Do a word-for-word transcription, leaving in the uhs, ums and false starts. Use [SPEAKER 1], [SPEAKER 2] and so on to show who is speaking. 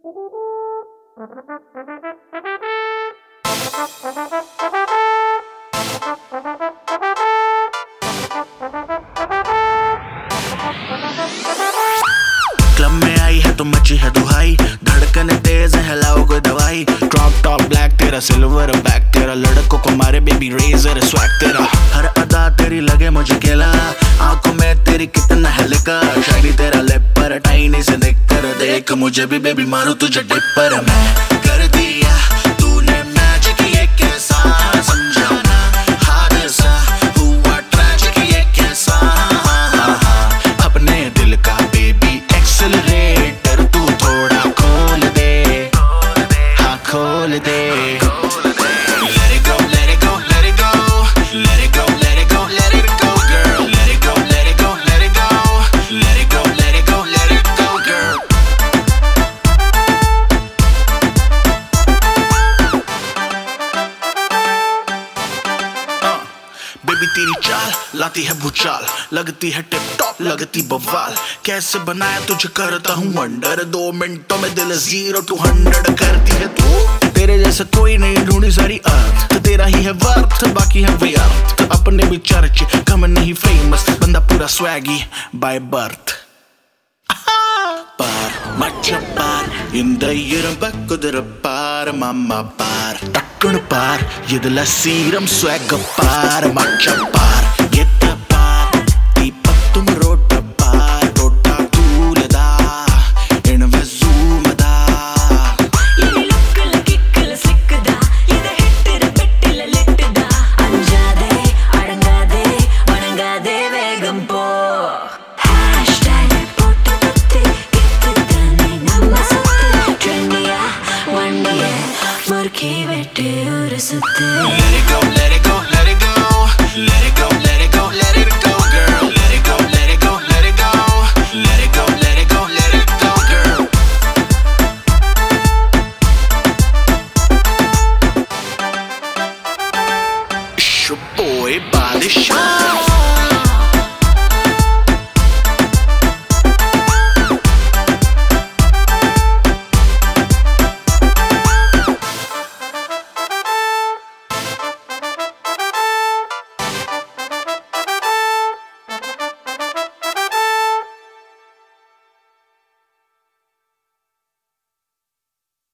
[SPEAKER 1] Club में आई है तो मची है दुहाई, धड़कन तेज है हिलाओ कोई दवाई। ड्रॉप टॉप ब्लैक तेरा, सिल्वर बैक तेरा, लड़कों को मारे बेबी रेजर स्वैग तेरा। हर अदा तेरी लगे मुझे केला, आंखों में तेरी कितना है लिकर। शायरी तेरा लिप पर टाइनी से देख कर देख मुझे भी बेबी मारू तुझे डिप पर। मैं कर दिया तूने मैजिक, ये कैसा समझाना हादसा हुआ ट्रैजिक, ये कैसा अपने दिल का बेबी एक्सेलरेटर तू थोड़ा खोल दे, हाँ खोल दे। Let it go, let it go, let it go, let it go, let it go, let it go, girl. Let it go, let it go, let it go, let it go, let it go, let it go, girl. Baby तेरी चाल लाती है भूचाल, लगती है tip top लगती बवाल। कैसे बनाया तुझे करता हूँ वंडर, दो मिनटों में दिल जीरो टू हंड्रेड करती है तू। तेरे जैसा कोई नहीं ढूंढी सारी अर्थ, तो तेरा ही है वर्थ बाकी है व्यर्थ। तो अपने भी चर्च कम नहीं फेमस, बंदा पूरा swaggy by birth. Par, macha par, indairam bakudra par, mama par, takkun par, yedla serum swag par, macha par, yetta par, deepatum rota par, rota tulada, invezumada.
[SPEAKER 2] Yeni lukkala kikkala slikkada, ida hittira pettila littida, anjade, adangade, vanangade vegam po. Hashtag pottu kutti kittidane namma sutte, trendiya vandiya murki vette urasutte.
[SPEAKER 1] Let it go, let it go, let it go, let it go, let it go, let it go, girl. Let it go, let it go, let it go, let it go, let it go, let it go, girl. It's your boy Badishah.